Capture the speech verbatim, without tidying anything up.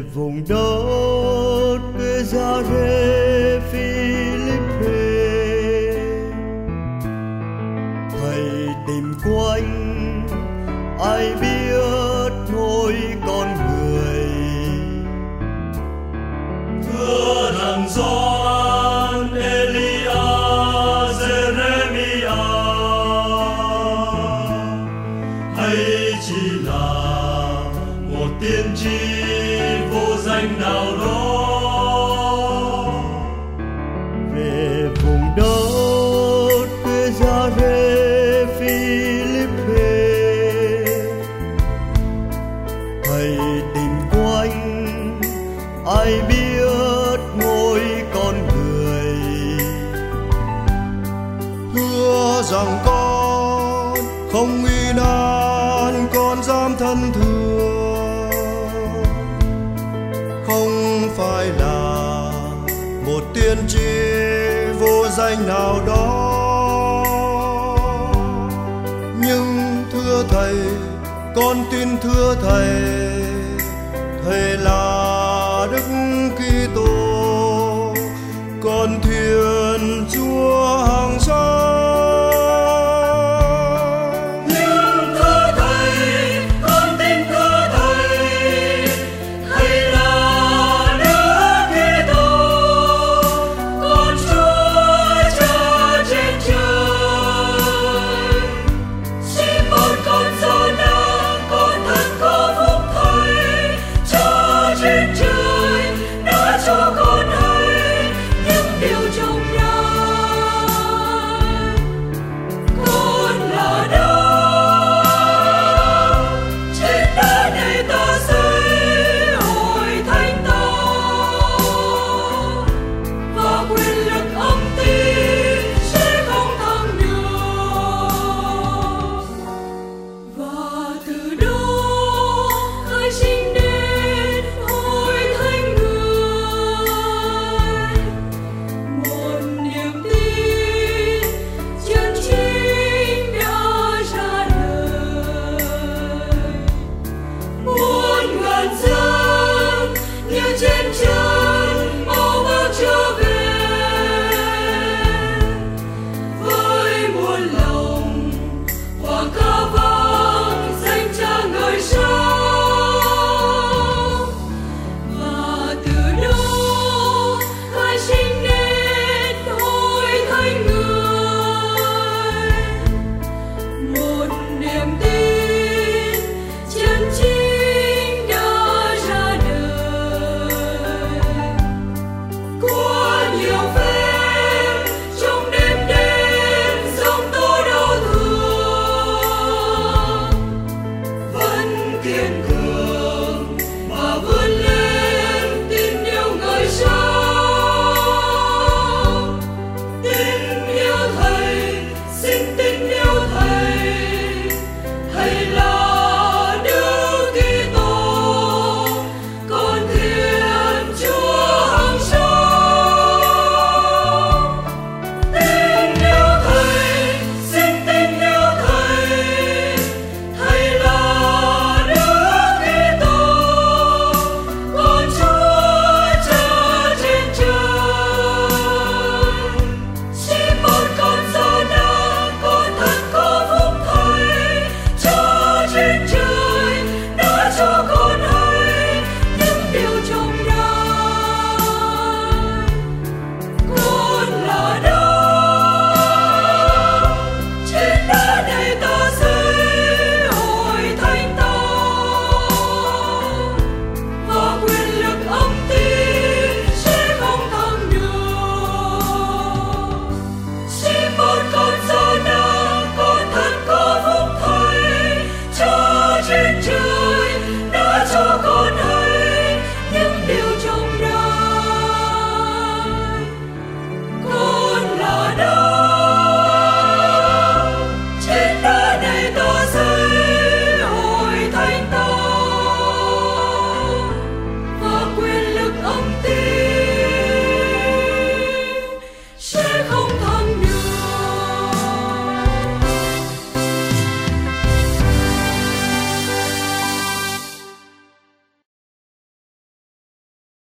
vùng đất quê Gia-rê Phi-líp-pê. Thầy tìm quanh ai biết ngôi con người. Thưa rằng Gioan, Elia, Jeremia hay chỉ là một tiên tri vô danh nào đó Về vùng đất quê Gia-rê Phi-líp-pê, thầy tìm quanh ai biết ngôi con người. Hứa rằng con không nguy nan, con dám thân thương, không phải là một tiên tri vô danh nào đó. Nhưng thưa thầy, con tin thưa thầy, thầy là